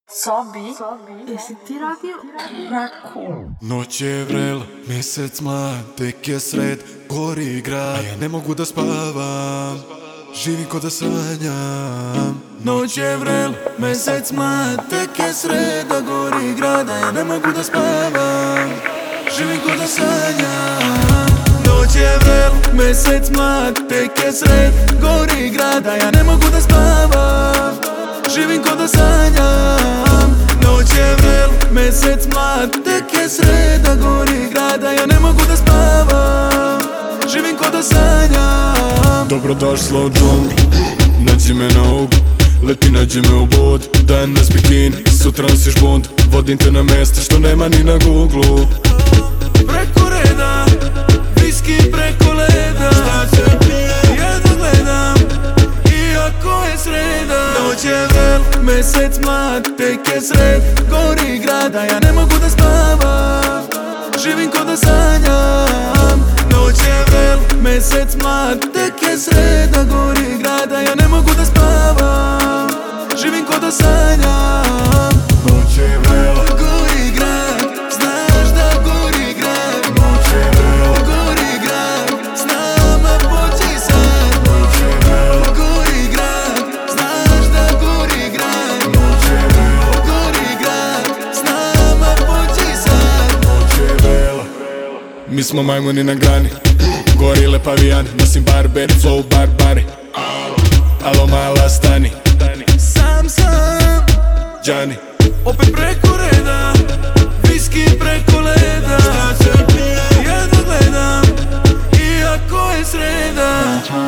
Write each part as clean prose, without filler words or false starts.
Sobi, jesi ti radio raku? Noć je vrela, mjesec mlad, tek je sred, gori grad, a ja ne mogu da spavam, živim ko da sanjam. Noć je vrela, mjesec mlad, tek je sred, a gori grad, a ja ne mogu da spavam, živim ko da sanjam. Noć je vrela, mjesec mlad, tek je sred, gori grad, a ja ne mogu da spavam, živim ko da sanjam. Noć je vrela, mjesec mlad, tek je sreda, gori grada, ja ne mogu da spavam, živim ko da sanjam. Dobrodošla u džunglu, nađi me na uglu, leti nađi me u bod, danas bikini, sutra nosiš bund, vodim te na mjesta što nema ni na Googlu. Preko reda, viski preko leda, šta se pije, jedno gledam, iako je sreda. Noć je vrela, mjesec mlad, tek je sred, gori grada, ja ne mogu da spavam, živim ko da sanjam. Noć je vrela, mjesec mlad, tek je sreda, gori grada, ja ne mogu da spavam, živim ko da sanjam. Noć je vrela, gori grad, znaš da gori grad. Noć je vrela, gori grad, s nama pođi sad. Noć je vrela, gori grad, znaš da gori grad. Noć je vrela, gori grad, s nama pođi sad. Noć je vrela, mi smo majmuni na grani, gorile pavijani, nosim barberi, flow barbari. Alo mala stani, sam Džani, opet preko reda, viski preko leda, šta se pije, jedno gledam, iako je sreda.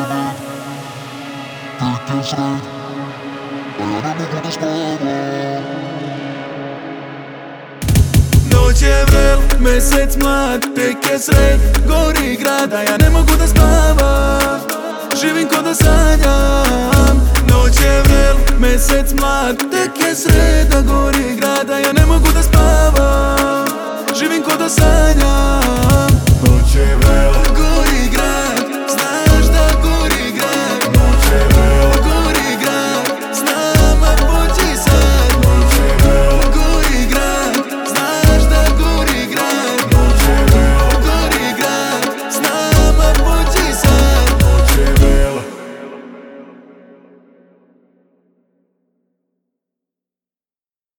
Noć je vrela, mjesec mlad, tek je sred, gori grada, ja ne mogu da spavam, živim ko da sanjam. Noć je vrela, mjesec mlad, tek je sred,